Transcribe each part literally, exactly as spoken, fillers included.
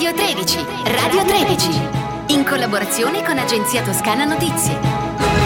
Radio tredici, Radio tredici, in collaborazione con Agenzia Toscana Notizie.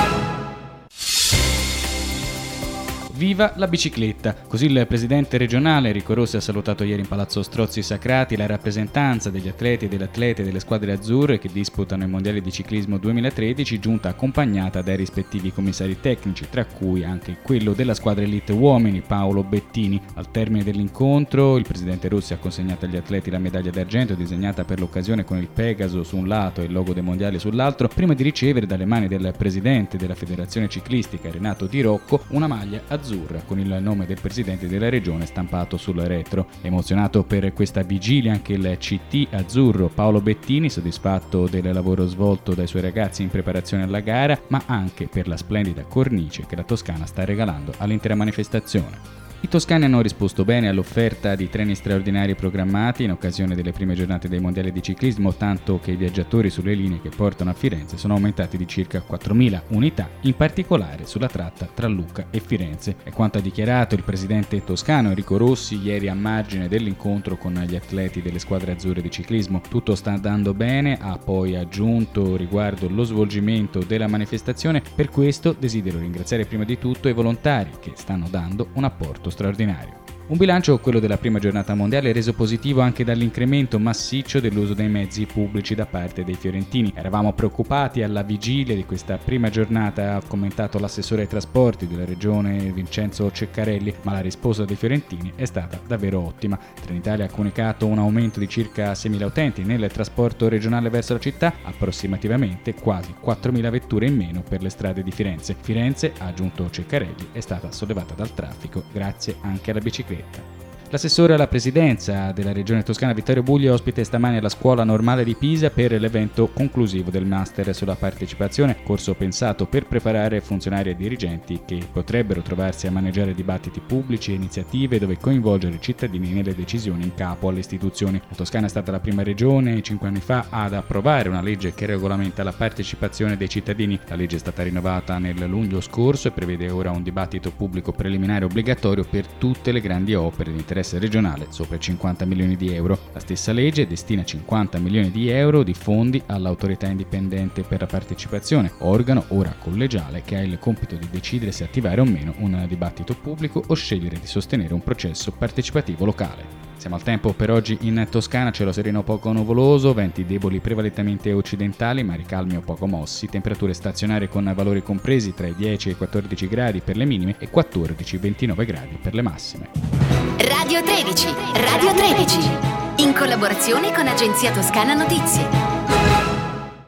Viva la bicicletta! Così il presidente regionale Enrico Rossi ha salutato ieri in Palazzo Strozzi Sacrati la rappresentanza degli atleti e delle atlete delle squadre azzurre che disputano i mondiali di ciclismo duemilatredici, giunta accompagnata dai rispettivi commissari tecnici, tra cui anche quello della squadra elite uomini Paolo Bettini. Al termine dell'incontro il presidente Rossi ha consegnato agli atleti la medaglia d'argento disegnata per l'occasione con il Pegaso su un lato e il logo dei mondiali sull'altro, prima di ricevere dalle mani del presidente della federazione ciclistica Renato Di Rocco una maglia azzurra con il nome del presidente della regione stampato sul retro. Emozionato per questa vigilia anche il C T azzurro Paolo Bettini, soddisfatto del lavoro svolto dai suoi ragazzi in preparazione alla gara, ma anche per la splendida cornice che la Toscana sta regalando all'intera manifestazione. I toscani hanno risposto bene all'offerta di treni straordinari programmati in occasione delle prime giornate dei mondiali di ciclismo, tanto che i viaggiatori sulle linee che portano a Firenze sono aumentati di circa quattromila unità, in particolare sulla tratta tra Lucca e Firenze. È quanto ha dichiarato il presidente toscano Enrico Rossi ieri a margine dell'incontro con gli atleti delle squadre azzurre di ciclismo. Tutto sta andando bene, ha poi aggiunto riguardo lo svolgimento della manifestazione. Per questo desidero ringraziare prima di tutto i volontari che stanno dando un apporto straordinario. Un bilancio, quello della prima giornata mondiale, reso positivo anche dall'incremento massiccio dell'uso dei mezzi pubblici da parte dei fiorentini. Eravamo preoccupati alla vigilia di questa prima giornata, ha commentato l'assessore ai trasporti della regione Vincenzo Ceccarelli, ma la risposta dei fiorentini è stata davvero ottima. Trenitalia ha comunicato un aumento di circa seimila utenti nel trasporto regionale verso la città, approssimativamente quasi quattromila vetture in meno per le strade di Firenze. Firenze, ha aggiunto Ceccarelli, è stata sollevata dal traffico grazie anche alla bicicletta. L'assessore alla presidenza della regione toscana Vittorio Bugli è ospite stamani alla scuola normale di Pisa per l'evento conclusivo del master sulla partecipazione, corso pensato per preparare funzionari e dirigenti che potrebbero trovarsi a maneggiare dibattiti pubblici e iniziative dove coinvolgere i cittadini nelle decisioni in capo alle istituzioni. La Toscana è stata la prima regione cinque anni fa ad approvare una legge che regolamenta la partecipazione dei cittadini. La legge è stata rinnovata nel luglio scorso e prevede ora un dibattito pubblico preliminare obbligatorio per tutte le grandi opere di interesse regionale sopra i cinquanta milioni di euro. La stessa legge destina cinquanta milioni di euro di fondi all'autorità indipendente per la partecipazione, organo ora collegiale che ha il compito di decidere se attivare o meno un dibattito pubblico o scegliere di sostenere un processo partecipativo locale. Siamo al tempo per oggi in Toscana, cielo sereno poco nuvoloso, venti deboli prevalentemente occidentali, mari calmi o poco mossi, temperature stazionarie con valori compresi tra i dieci e i quattordici gradi per le minime e quattordici ventinove gradi per le massime. Radio tredici, Radio tredici, in collaborazione con Agenzia Toscana Notizie.